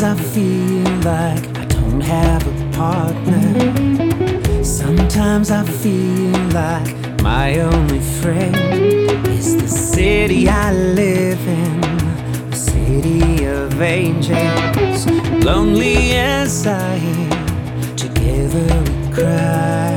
I feel like I don't have a partner. Sometimes I feel like my only friend is the city I live in, the city of angels. Lonely as I am, together we cry.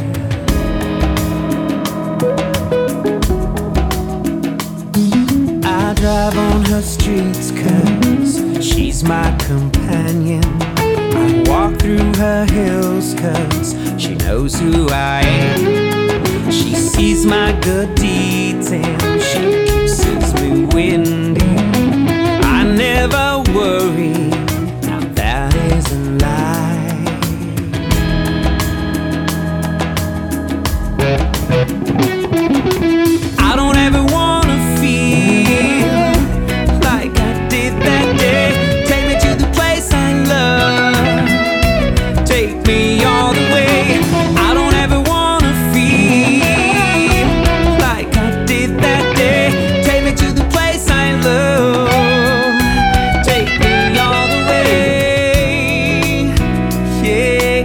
I drive on her streets 'cause she's my companion. I walk through her hills 'cause she knows who I am. She sees my good deeds and she kisses me windy. I never worry, now that isn't lie. I don't ever wanna feel like I did that day. Take me to the place I love, take me all the way. I don't ever wanna feel like I did that day. Take me to the place I love, take me all the way. Yeah.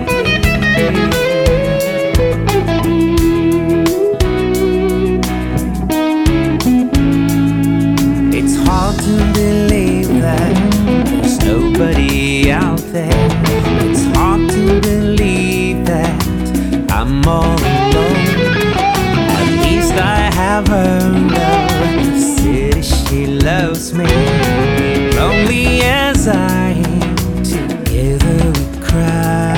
It's hard to believe that there's nobody out there. It's hard to believe that I'm all alone. At least I have her love, the city she loves me. Lonely as I am, together we cry.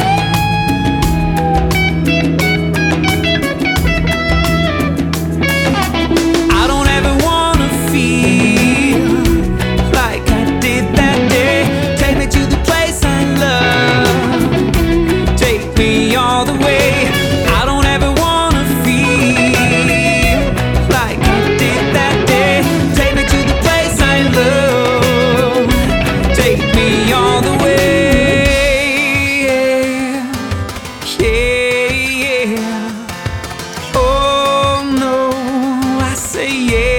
I don't ever wanna feel like I did that day. Take me to the place I love, take me all the way. I don't ever wanna feel like I did that day. Take me to the place I love, take me all the way. Yeah, yeah. Oh no, I say yeah.